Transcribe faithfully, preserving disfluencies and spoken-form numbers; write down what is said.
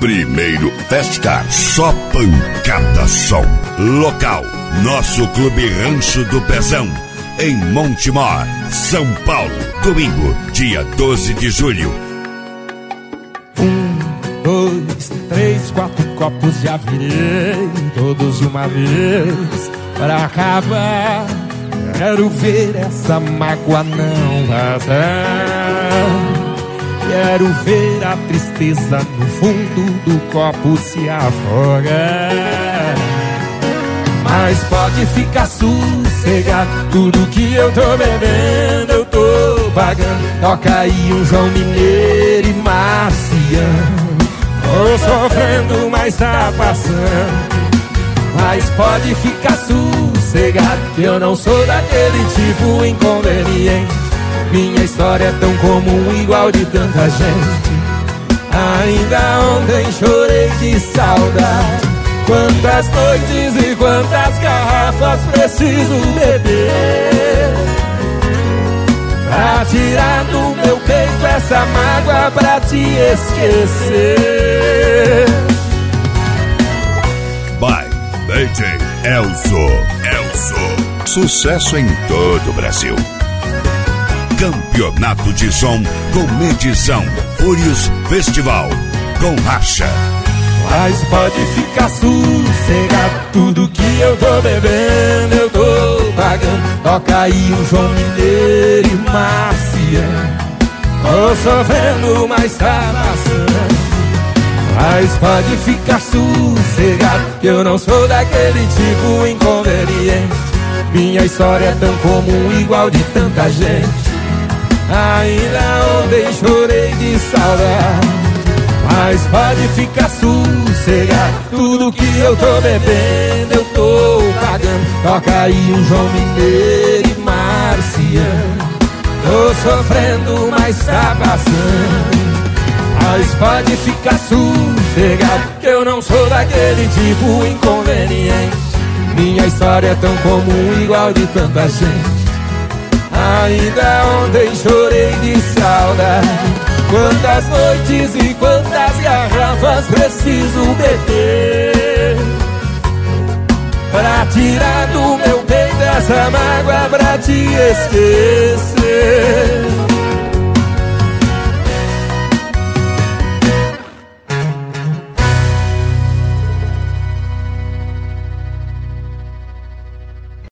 Primeiro Festcar, só pancada som. Local, nosso Clube Rancho do Pezão, em Montemor, São Paulo. Domingo, dia doze de julho. Um, dois, três, quatro copos já virei, todos de uma vez, pra acabar. Quero ver essa mágoa não vazar. Quero ver a tristeza no fundo do copo se afogar. Mas pode ficar sossegado, tudo que eu tô bebendo eu tô pagando. Toca aí um João Mineiro e Marciano. Tô sofrendo, mas tá passando. Mas pode ficar sossegado, que eu não sou daquele tipo inconveniente. Minha história é tão comum, igual de tanta gente. Ainda ontem chorei de saudade. Quantas noites e quantas garrafas preciso beber pra tirar do meu peito essa mágoa, pra te esquecer. By D J Elzo. Elzo. Sucesso em todo o Brasil. Campeonato de som com medição Fúrios Festival com racha. Mas pode ficar sossegado, tudo que eu tô bebendo eu tô pagando. Toca aí um João Mineiro e Marciano. Tô sofrendo, mas tá passando. Mas pode ficar sossegado, que eu não sou daquele tipo inconveniente. Minha história é tão comum, igual de tanta gente. Ainda ontem chorei de saudade. Mas pode ficar sossegado, tudo que eu tô bebendo eu tô pagando. Toca aí um João Mineiro e Marciano. Tô sofrendo, mas tá passando. Mas pode ficar sossegado, que eu não sou daquele tipo inconveniente. Minha história é tão comum, igual de tanta gente. Ainda ontem chorei de saudade. Quantas noites e quantas garrafas preciso beber pra tirar do meu peito essa mágoa, pra te esquecer.